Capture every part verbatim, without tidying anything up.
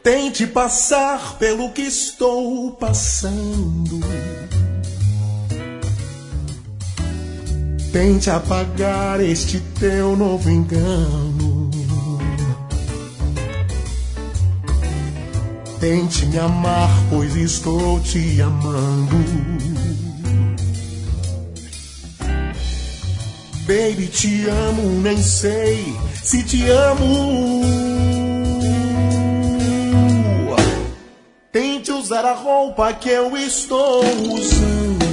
Tente passar pelo que estou passando. Tente apagar este teu novo engano. Tente me amar, pois estou te amando. Baby, te amo, nem sei se te amo. Tente usar a roupa que eu estou usando.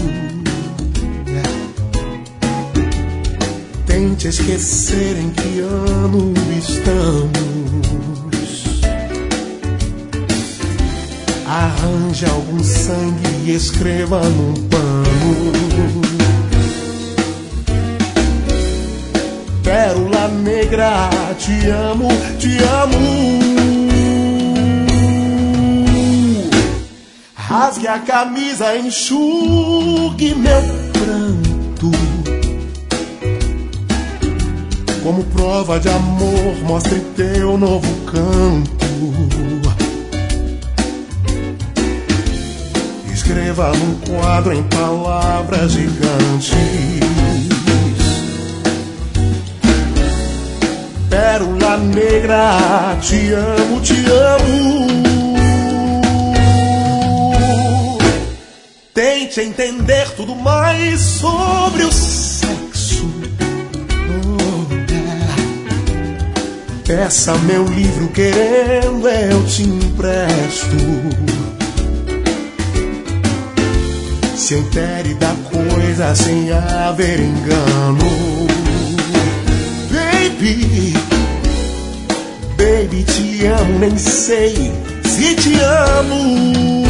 Tente esquecer em que ano estamos. Arranje algum sangue e escreva num pano. Pérola negra, te amo, te amo. Rasgue a camisa, enxugue meu pranto. Como prova de amor, mostre teu novo canto. Escreva num quadro em palavras gigantes. Pérola negra, te amo, te amo. Tente entender tudo mais sobre o sexo. Oh, yeah. Peça meu livro, querendo eu te empresto. Se entere da coisa sem haver engano. Baby, baby, te amo, nem sei se te amo.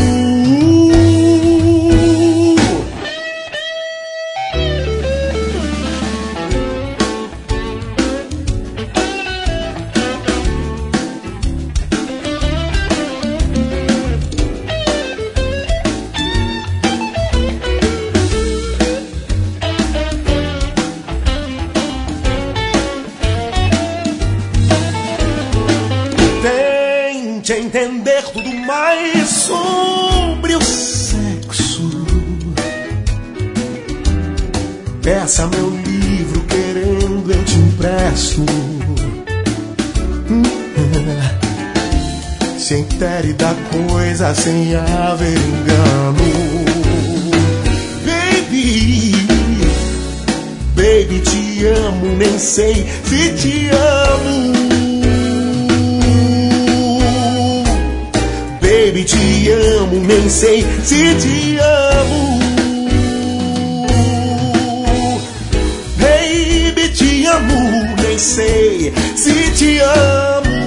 Tente entender tudo mais sobre o sexo. Peça meu livro, querendo eu te empresto. Se entere da coisa sem haver engano. Baby, baby, te amo, nem sei se te amo. Baby, te amo, nem sei se te amo. Baby, te amo, nem sei se te amo.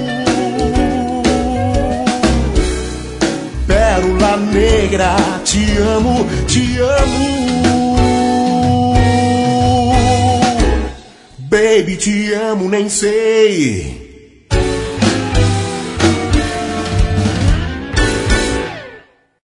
Pérola negra, te amo, te amo. Baby, te amo, nem sei